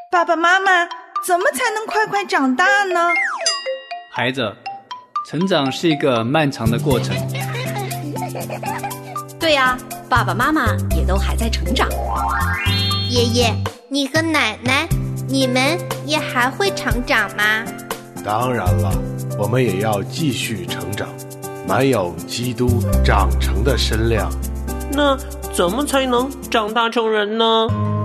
爸爸妈妈，怎么才能快快长大呢？ 孩子，成长是一个漫长的过程。 对呀，爸爸妈妈也都还在成长。 爷爷，你和奶奶，你们也还会成长吗？ 当然了，我们也要继续成长，满有基督长成的身量。 那怎么才能长大成人呢？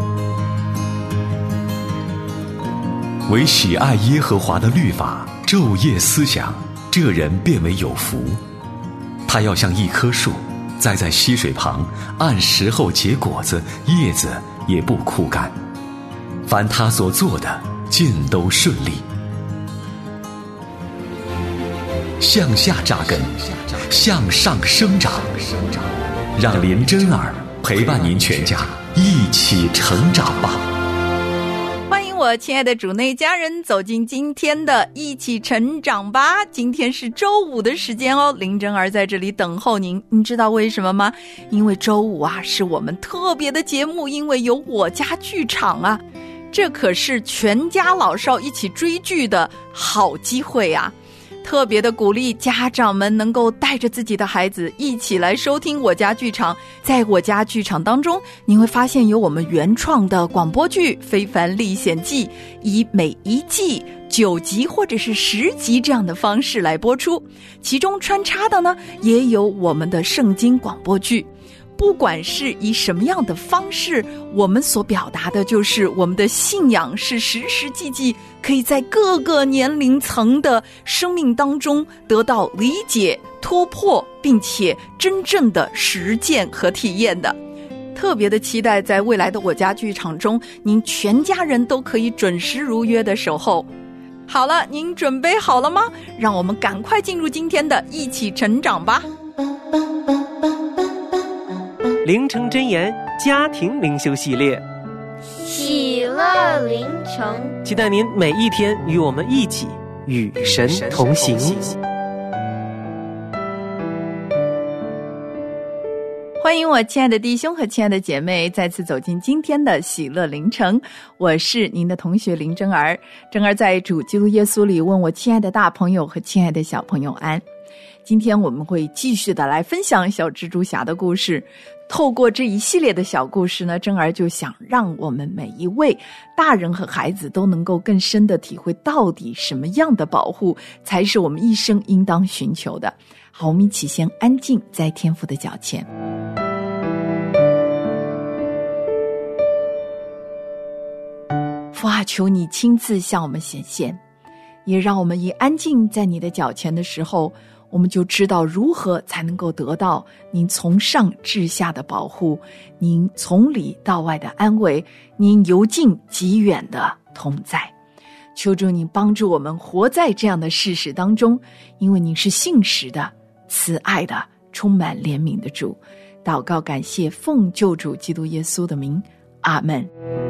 唯喜爱耶和华的律法，昼夜思想，这人便为有福。他要像一棵树，栽在溪水旁，按时候结果子，叶子也不枯干。凡他所做的，尽都顺利。向下扎根，向上生长，让林真儿陪伴您全家一起成长吧。 欢迎我亲爱的主内家人走进今天的一起成长吧。今天是周五的时间哦，林真儿在这里等候您。你知道为什么吗？因为周五啊是我们特别的节目，因为有我家剧场啊，这可是全家老少一起追剧的好机会啊。特别的鼓励家长们能够带着自己的孩子一起来收听我家剧场。在我家剧场当中，你会发现有我们原创的广播剧《非凡历险记》，以每一季9集或者是10集这样的方式来播出，其中穿插的呢也有我们的圣经广播剧。不管是以什么样的方式，我们所表达的就是我们的信仰是实实际际可以在各个年龄层的生命当中得到理解、突破，并且真正的实践和体验的。特别的期待在未来的我家剧场中，您全家人都可以准时如约的守候。好了，您准备好了吗？让我们赶快进入今天的一起成长吧。 灵城真言家庭灵修系列， 喜乐灵城， 期待您每一天与我们一起与神同行。 欢迎我亲爱的弟兄和亲爱的姐妹再次走进今天的喜乐灵城，我是您的同学林真儿。真儿在主基督耶稣里问我亲爱的大朋友和亲爱的小朋友安。今天我们会继续的来分享小蜘蛛侠的故事。透过这一系列的小故事呢，真儿就想让我们每一位大人和孩子都能够更深的体会到底什么样的保护才是我们一生应当寻求的。好，我们一起先安静在天父的脚前。父啊，求你亲自向我们显现，也让我们一安静在你的脚前的时候，我们就知道如何才能够得到您从上至下的保护，您从里到外的安慰，您由近及远的同在。求主您帮助我们活在这样的事实当中，因为您是信实的、慈爱的、充满怜悯的主。祷告感谢，奉救主基督耶稣的名，阿们。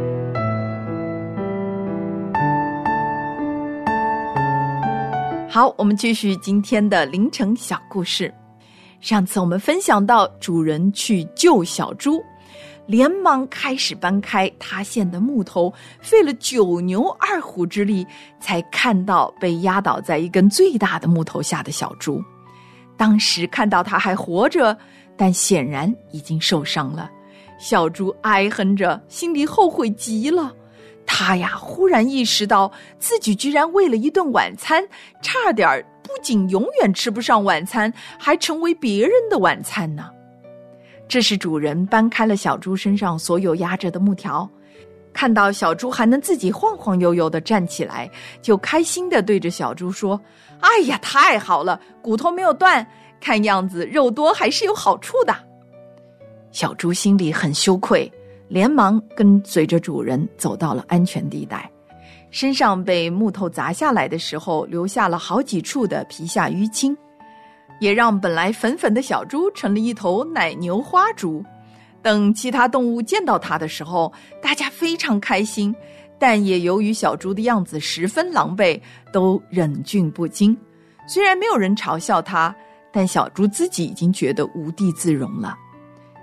好，我们继续今天的凌晨小故事。上次我们分享到主人去救小猪，连忙开始搬开塌陷的木头，费了9牛2虎之力，才看到被压倒在一根最大的木头下的小猪。当时看到它还活着，但显然已经受伤了。小猪哀哼着，心里后悔极了。他呀，忽然意识到自己居然为了一顿晚餐，差点不仅永远吃不上晚餐，还成为别人的晚餐呢。这时主人搬开了小猪身上所有压着的木条，看到小猪还能自己晃晃悠悠地站起来，就开心地对着小猪说：哎呀，太好了，骨头没有断，看样子肉多还是有好处的。小猪心里很羞愧，连忙跟随着主人走到了安全地带。身上被木头砸下来的时候，留下了好几处的皮下淤青，也让本来粉粉的小猪成了一头奶牛花猪。等其他动物见到它的时候，大家非常开心，但也由于小猪的样子十分狼狈，都忍俊不禁。虽然没有人嘲笑它，但小猪自己已经觉得无地自容了。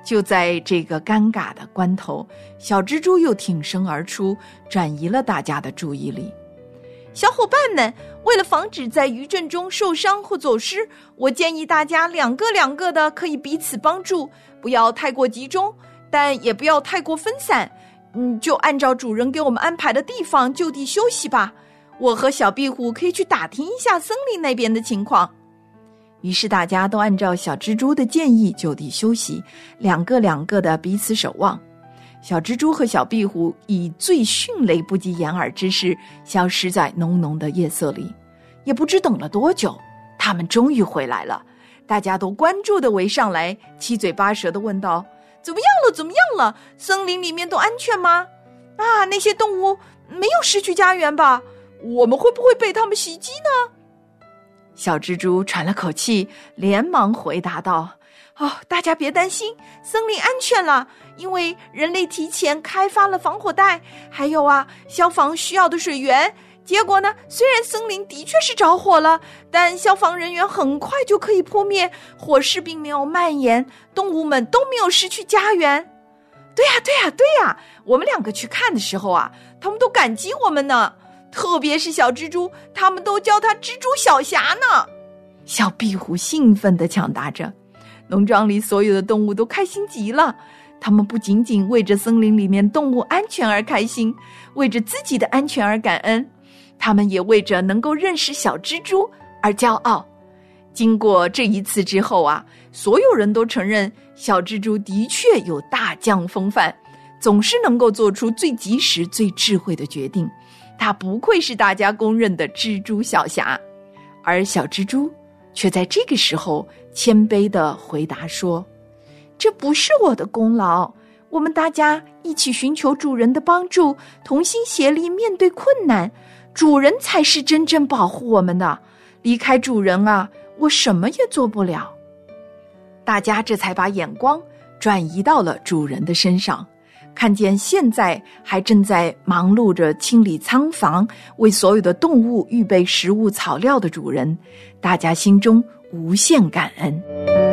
就在这个尴尬的关头，小蜘蛛又挺身而出，转移了大家的注意力。小伙伴们，为了防止在余震中受伤或走失，我建议大家两个的可以彼此帮助，不要太过集中，但也不要太过分散。就按照主人给我们安排的地方就地休息吧。我和小壁虎可以去打听一下森林那边的情况。于是大家都按照小蜘蛛的建议就地休息，两个的彼此守望。小蜘蛛和小壁虎以最迅雷不及掩耳之势消失在浓浓的夜色里。也不知等了多久，他们终于回来了。大家都关注地围上来，七嘴八舌地问道：怎么样了？森林里面都安全吗？那些动物没有失去家园吧？我们会不会被他们袭击呢？小蜘蛛喘了口气，连忙回答道：大家别担心，森林安全了，因为人类提前开发了防火带，还有消防需要的水源。结果呢，虽然森林的确是着火了，但消防人员很快就可以扑灭，火势并没有蔓延，动物们都没有失去家园。对呀，我们两个去看的时候他们都感激我们呢，特别是小蜘蛛，他们都叫它蜘蛛小侠呢。小壁虎兴奋地抢答着。农庄里所有的动物都开心极了，他们不仅仅为着森林里面动物安全而开心，为着自己的安全而感恩，他们也为着能够认识小蜘蛛而骄傲。经过这一次之后所有人都承认小蜘蛛的确有大将风范，总是能够做出最及时最智慧的决定，他不愧是大家公认的蜘蛛小侠。而小蜘蛛却在这个时候谦卑地回答说：这不是我的功劳，我们大家一起寻求主人的帮助，同心协力面对困难，主人才是真正保护我们的，离开主人我什么也做不了。大家这才把眼光转移到了主人的身上，看见现在还正在忙碌着清理仓房，为所有的动物预备食物草料的主人，大家心中无限感恩。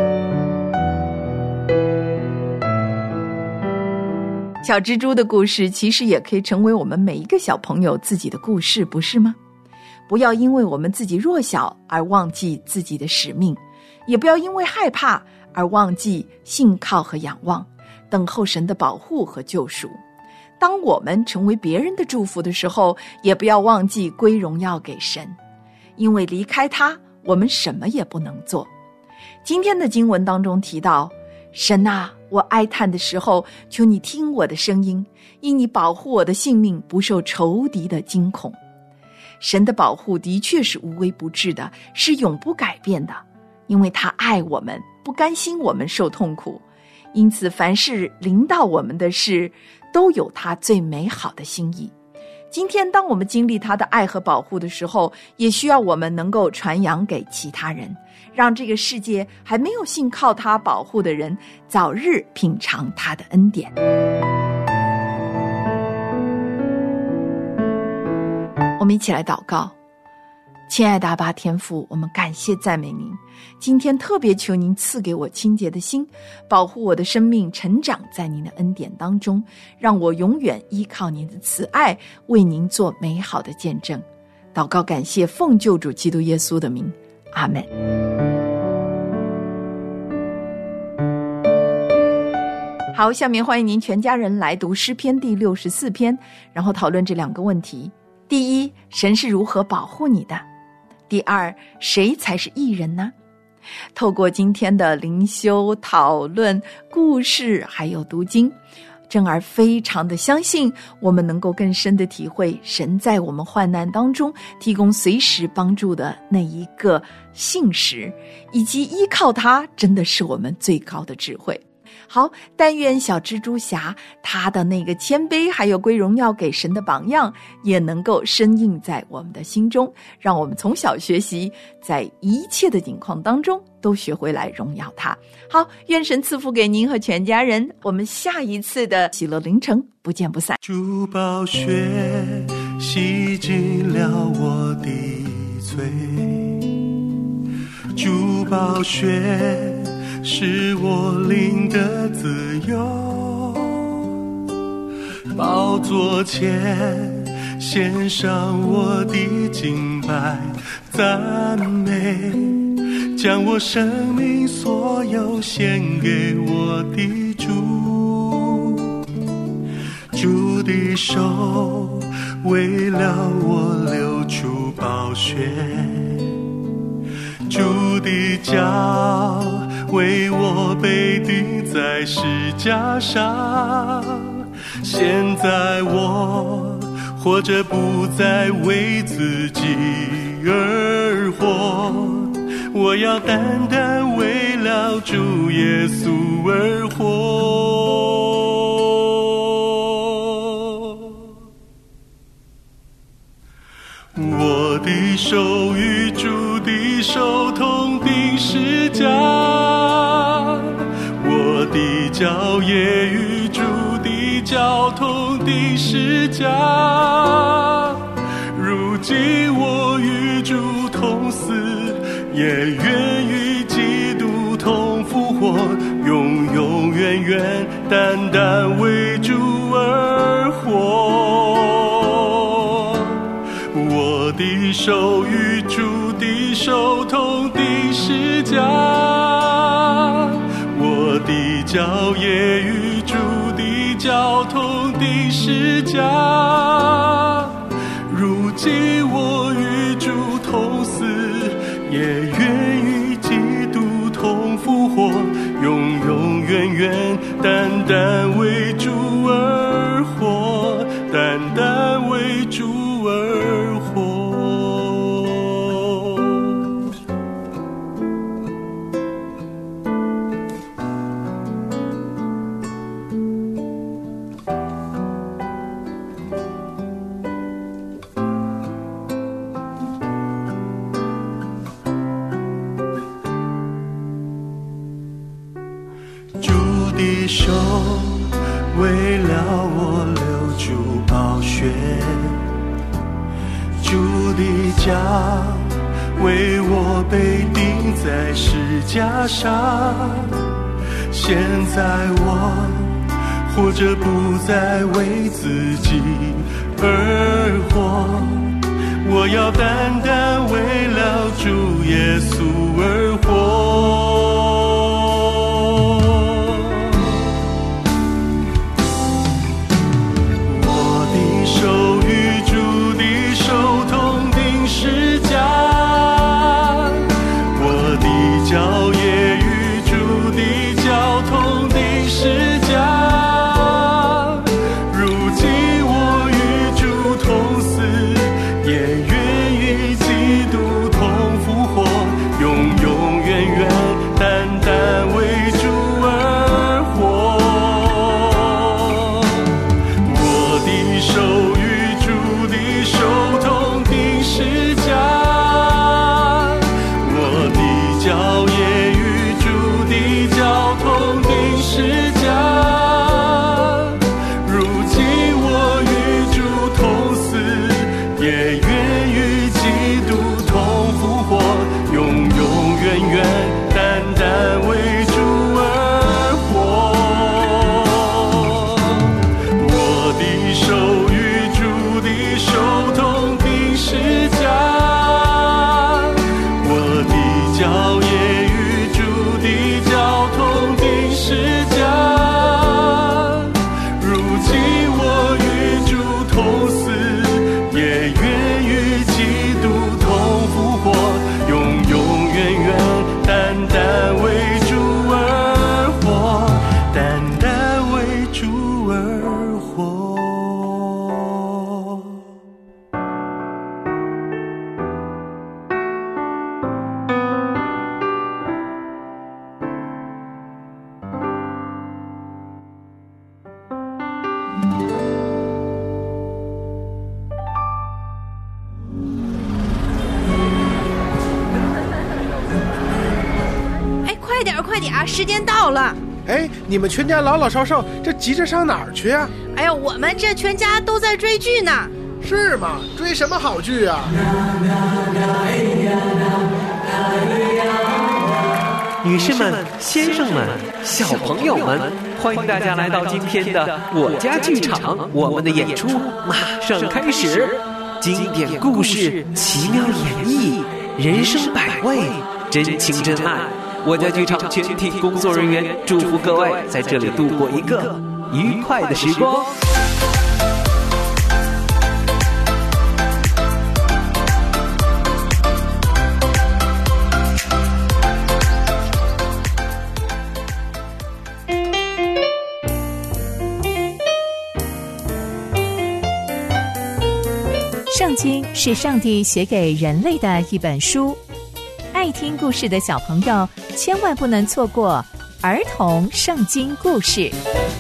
小蜘蛛的故事其实也可以成为我们每一个小朋友自己的故事，不是吗？不要因为我们自己弱小而忘记自己的使命，也不要因为害怕而忘记信靠和仰望，等候神的保护和救赎。当我们成为别人的祝福的时候，也不要忘记归荣耀给神，因为离开他，我们什么也不能做。今天的经文当中提到：神我哀叹的时候，求你听我的声音，因你保护我的性命不受仇敌的惊恐。神的保护的确是无微不至的，是永不改变的，因为他爱我们，不甘心我们受痛苦，因此凡是临到我们的事，都有他最美好的心意。今天当我们经历他的爱和保护的时候，也需要我们能够传扬给其他人，让这个世界还没有信靠他保护的人早日品尝他的恩典。我们一起来祷告。亲爱的阿爸天父，我们感谢赞美您，今天特别求您赐给我清洁的心，保护我的生命成长在您的恩典当中，让我永远依靠您的慈爱，为您做美好的见证。祷告感谢奉救主基督耶稣的名，阿们。好，下面欢迎您全家人来读诗篇第64篇，然后讨论这两个问题。第一，神是如何保护你的？第二，谁才是义人呢？透过今天的灵修讨论、故事还有读经，正儿非常的相信我们能够更深的体会神在我们患难当中提供随时帮助的那一个信实，以及依靠它真的是我们最高的智慧。好，但愿小蜘蛛侠他的那个谦卑还有归荣耀给神的榜样也能够深印在我们的心中，让我们从小学习，在一切的境况当中都学会来荣耀他。好，愿神赐福给您和全家人，我们下一次的喜乐凌晨不见不散。 珠宝血洗净了我的罪，珠宝血是我灵的自由。宝座前献上我的敬拜赞美，将我生命所有献给我的主。主的手为了我流出宝血，主的脚为我被钉在十架上。现在我活着不再为自己而活，我要单单为了主耶稣而活。我的手与主的手同钉十架，我的脚也与主的脚同钉十架。如今我与主同死，也愿与基督同复活，永永远远单单为主而活。我的手与主的手同钉十架，我的脚也与主的脚同钉十架。如今我与主同死，也愿与基督同复活，永永远远单单为主而活，单单为主而活。手为了我流出宝血，主的脚为我被钉在十架上。现在我活着不再为自己而活，我要单单为了主耶稣而活。 快点啊，时间到了。 哎，你们全家老老少少这急着上哪儿去啊？ 哎呀，我们这全家都在追剧呢。 是吗？追什么好剧啊？ 女士们、先生们、小朋友们，欢迎大家来到今天的我家剧场，我们的演出马上开始。经典故事，奇妙演绎，人生百味，真情真爱。我家剧场全体工作人员祝福各位在这里度过一个愉快的时光。 圣经是上帝写给人类的一本书，爱听故事的小朋友千万不能错过儿童圣经故事。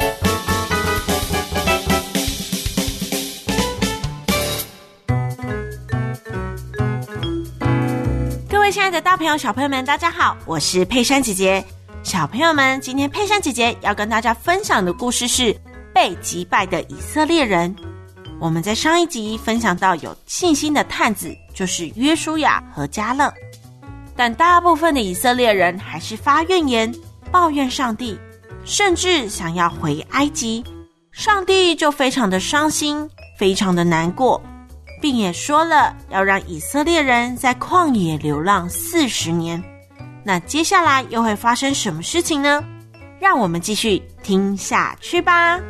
各位亲爱的大朋友小朋友们，大家好，我是佩珊姐姐。小朋友们，今天佩珊姐姐要跟大家分享的故事是被击败的以色列人。我们在上一集分享到有信心的探子就是约书亚和迦勒，但大部分的以色列人还是发怨言，抱怨上帝，甚至想要回埃及。上帝就非常的伤心，非常的难过，并也说了要让以色列人在旷野流浪40年。那接下来又会发生什么事情呢？让我们继续听下去吧。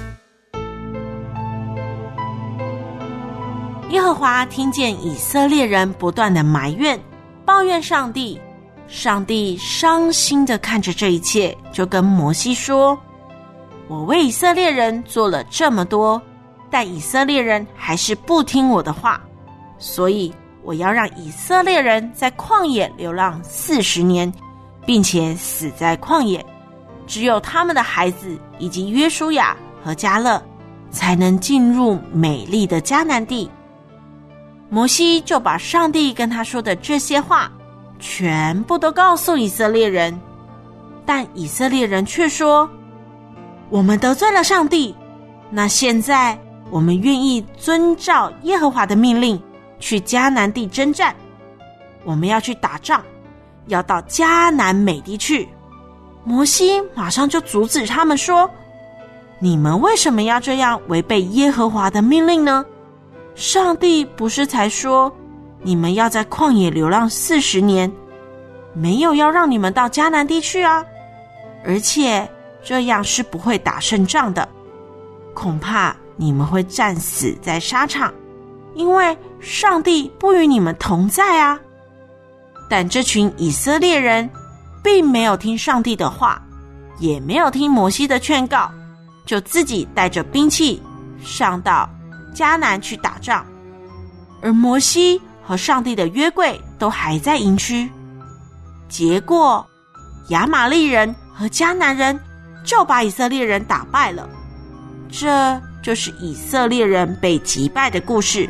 耶和华听见以色列人不断的埋怨抱怨上帝，上帝伤心的看着这一切，就跟摩西说，我为以色列人做了这么多，但以色列人还是不听我的话，所以我要让以色列人在旷野流浪40年，并且死在旷野，只有他们的孩子以及约书亚和迦勒才能进入美丽的迦南地。摩西就把上帝跟他说的这些话全部都告诉以色列人，但以色列人却说，我们得罪了上帝，那现在我们愿意遵照耶和华的命令去迦南地征战，我们要去打仗，要到迦南美地去。摩西马上就阻止他们说，你们为什么要这样违背耶和华的命令呢？上帝不是才说你们要在旷野流浪40年，没有要让你们到迦南地去啊，而且这样是不会打胜仗的，恐怕你们会战死在沙场，因为上帝不与你们同在啊。但这群以色列人并没有听上帝的话，也没有听摩西的劝告，就自己带着兵器上到迦南去打仗，而摩西和上帝的约柜都还在营区。结果亚玛利人和迦南人就把以色列人打败了，这就是以色列人被击败的故事。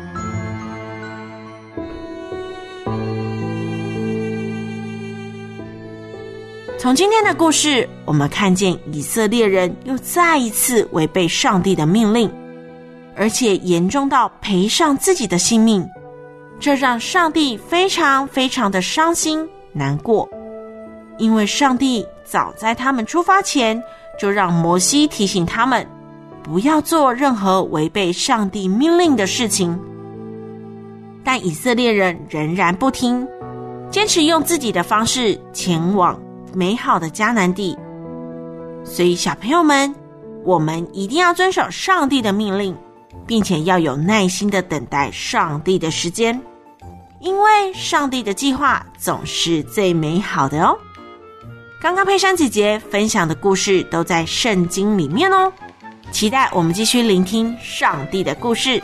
从今天的故事，我们看见以色列人又再一次违背上帝的命令，而且严重到赔上自己的性命，这让上帝非常非常的伤心难过。因为上帝早在他们出发前就让摩西提醒他们不要做任何违背上帝命令的事情，但以色列人仍然不听，坚持用自己的方式前往美好的迦南地。所以小朋友们，我们一定要遵守上帝的命令，并且要有耐心的等待上帝的时间，因为上帝的计划总是最美好的哦。刚刚佩珊姐姐分享的故事都在圣经里面哦，期待我们继续聆听上帝的故事。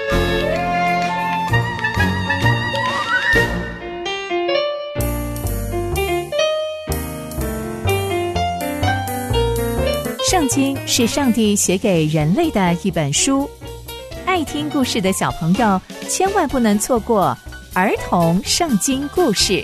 圣经是上帝写给人类的一本书，爱听故事的小朋友千万不能错过儿童圣经故事。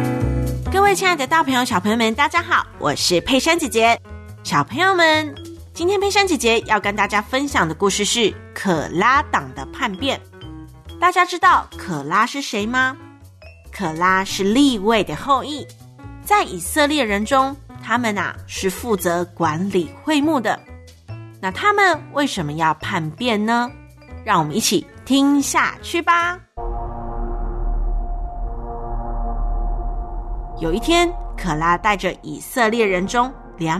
各位亲爱的大朋友小朋友们，大家好，我是佩珊姐姐。小朋友们， 今天佩珊姐姐要跟大家分享的故事是可拉党的叛变。大家知道可拉是谁吗？可拉是利未的后裔，在以色列人中，他们是负责管理会幕的。那他们为什么要叛变呢？让我们一起听下去吧。有一天，可拉带着以色列人中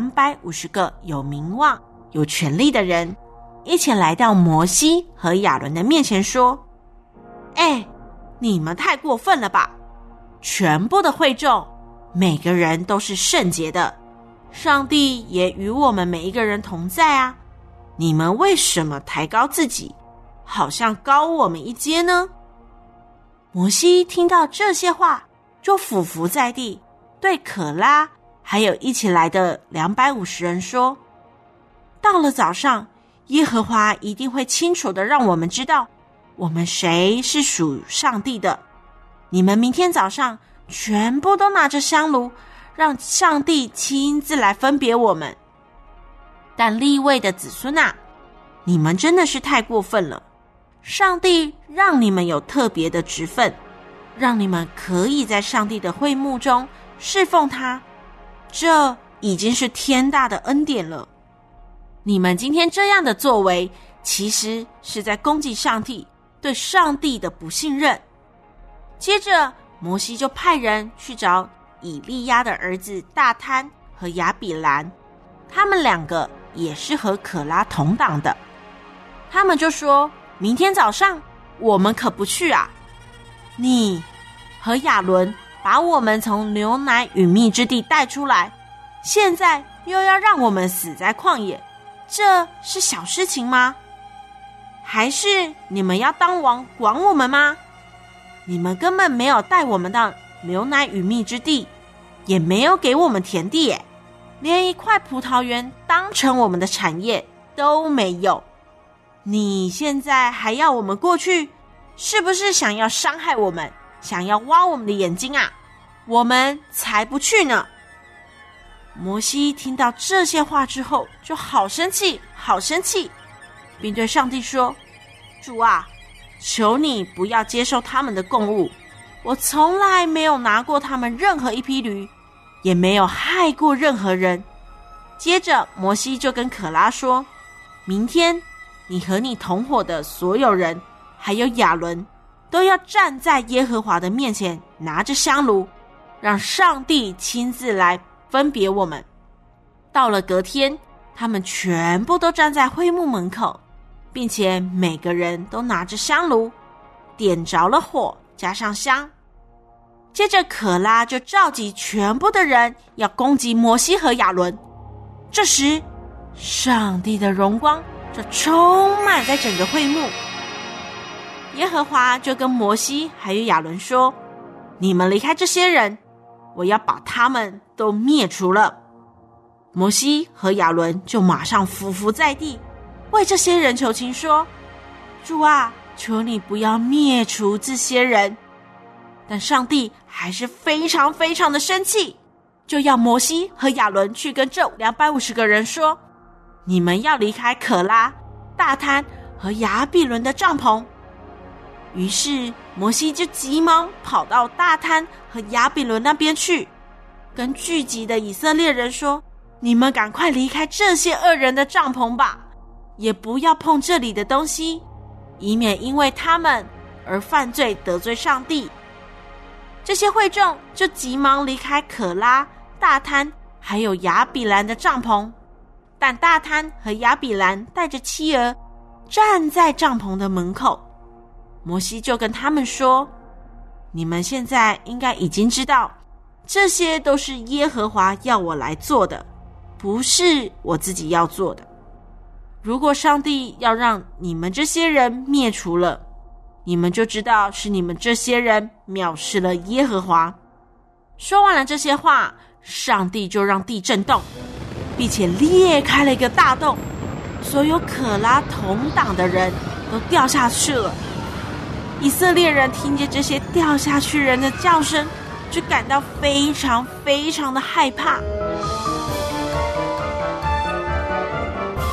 250个有名望、有权力的人，一起来到摩西和亚伦的面前说：你们太过分了吧！全部的会众，每个人都是圣洁的，上帝也与我们每一个人同在啊！你们为什么抬高自己，好像高我们一阶呢？摩西听到这些话，就俯伏在地，对可拉还有一起来的250人说：到了早上，耶和华一定会清楚的让我们知道我们谁是属上帝的。你们明天早上全部都拿着香炉，让上帝亲自来分别我们。但利未的子孙你们真的是太过分了。上帝让你们有特别的职分，让你们可以在上帝的会幕中侍奉他，这已经是天大的恩典了。你们今天这样的作为，其实是在攻击上帝，对上帝的不信任。接着摩西就派人去找以利亚的儿子大贪和亚比兰，他们2个也是和可拉同党的。他们就说：明天早上我们可不去啊！你和亚伦把我们从牛奶与蜜之地带出来，现在又要让我们死在旷野，这是小事情吗？还是你们要当王管我们吗？你们根本没有带我们到牛奶与蜜之地，也没有给我们田地耶，连一块葡萄园当成我们的产业都没有。你现在还要我们过去，是不是想要伤害我们，想要挖我们的眼睛啊？我们才不去呢！摩西听到这些话之后，就好生气，好生气，并对上帝说：主啊，求你不要接受他们的供物，我从来没有拿过他们任何一匹驴，也没有害过任何人。接着摩西就跟可拉说：明天你和你同伙的所有人，还有亚伦，都要站在耶和华的面前，拿着香炉，让上帝亲自来分别我们。到了隔天，他们全部都站在会幕门口，并且每个人都拿着香炉，点着了火，加上香。接着可拉就召集全部的人要攻击摩西和亚伦。这时上帝的荣光就充满在整个会幕。耶和华就跟摩西还有亚伦说：你们离开这些人，我要把他们都灭除了。摩西和亚伦就马上俯伏在地，为这些人求情说：主啊，求你不要灭除这些人。但上帝还是非常非常的生气，就要摩西和亚伦去跟这250个人说：你们要离开可拉、大贪和亚比伦的帐篷。于是摩西就急忙跑到大贪和亚比伦那边去，跟聚集的以色列人说：你们赶快离开这些恶人的帐篷吧，也不要碰这里的东西，以免因为他们而犯罪得罪上帝。这些会众就急忙离开可拉、大贪还有亚比兰的帐篷，但大贪和亚比兰带着妻儿站在帐篷的门口。摩西就跟他们说：你们现在应该已经知道，这些都是耶和华要我来做的，不是我自己要做的。如果上帝要让你们这些人灭除了，你们就知道是你们这些人藐视了耶和华。说完了这些话，上帝就让地震动，并且裂开了一个大洞，所有可拉同党的人都掉下去了。以色列人听见这些掉下去人的叫声，就感到非常非常的害怕。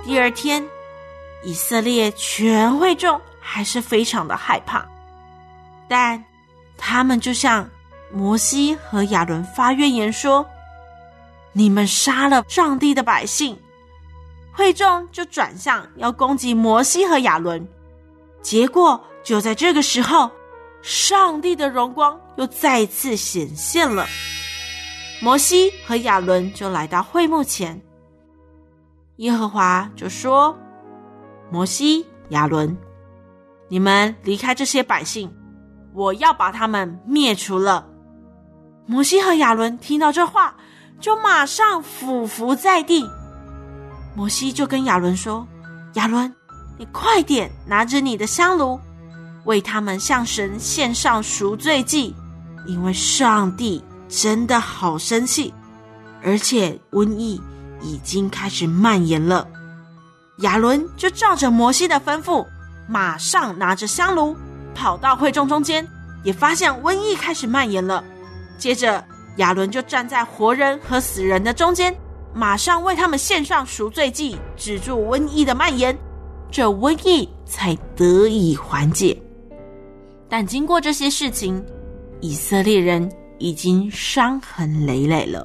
第二天，以色列全会众还是非常的害怕，但他们就向摩西和亚伦发怨言说：你们杀了上帝的百姓。会众就转向要攻击摩西和亚伦，结果就在这个时候，上帝的荣光又再次显现了。摩西和亚伦就来到会幕前，耶和华就说：摩西、亚伦，你们离开这些百姓，我要把他们灭除了。摩西和亚伦听到这话，就马上俯伏在地。摩西就跟亚伦说：亚伦，你快点拿着你的香炉，为他们向神献上赎罪祭，因为上帝真的好生气，而且瘟疫已经开始蔓延了。亚伦就照着摩西的吩咐，马上拿着香炉跑到会众中间，也发现瘟疫开始蔓延了。接着亚伦就站在活人和死人的中间，马上为他们献上赎罪祭，止住瘟疫的蔓延，这瘟疫才得以缓解。但经过这些事情，以色列人已经伤痕累累了。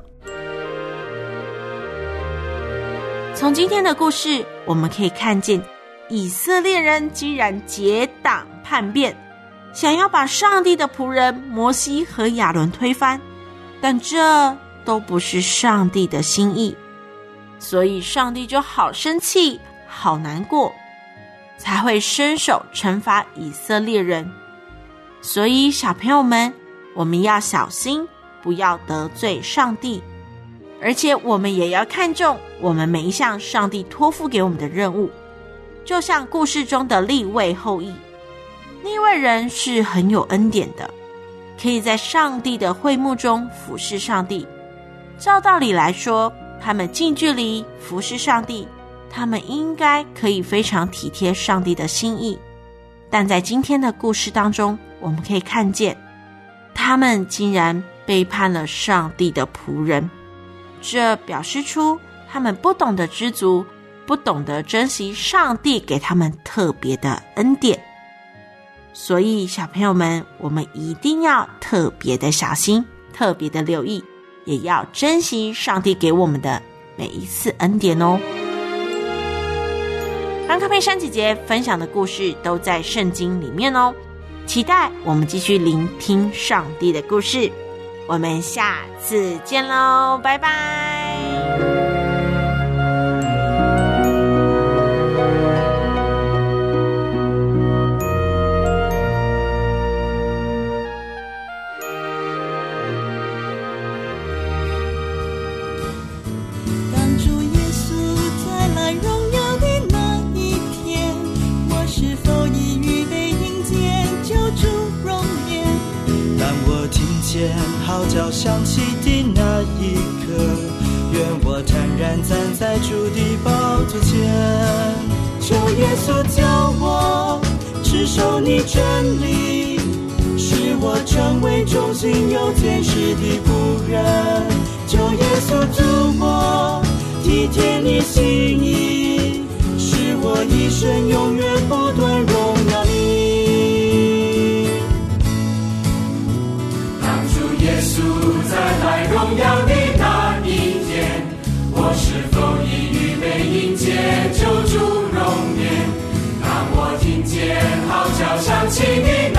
从今天的故事，我们可以看见以色列人竟然结党叛变，想要把上帝的仆人摩西和亚伦推翻，但这都不是上帝的心意，所以上帝就好生气，好难过，才会伸手惩罚以色列人。所以小朋友们，我们要小心，不要得罪上帝，而且我们也要看重我们每一项上帝托付给我们的任务。就像故事中的利未后裔，利未人是很有恩典的，可以在上帝的会幕中服侍上帝。照道理来说，他们近距离服侍上帝，他们应该可以非常体贴上帝的心意。但在今天的故事当中，我们可以看见他们竟然背叛了上帝的仆人，这表示出他们不懂得知足，不懂得珍惜上帝给他们特别的恩典。所以小朋友们，我们一定要特别的小心，特别的留意，也要珍惜上帝给我们的每一次恩典哦。安康佩珊姐姐分享的故事都在圣经里面哦，期待我们继续聆听上帝的故事。我们下次见喽，拜拜。 号角响起的那一刻，愿我坦然站在主的宝座前，求耶稣教我持守你真理，使我成为忠心有见识的仆人。求耶稣助我体贴你心意，使我一生永远不断荣耀你。 耶稣再来荣耀的那一天，我是否已预备迎接救主容颜？当我听见号角响起的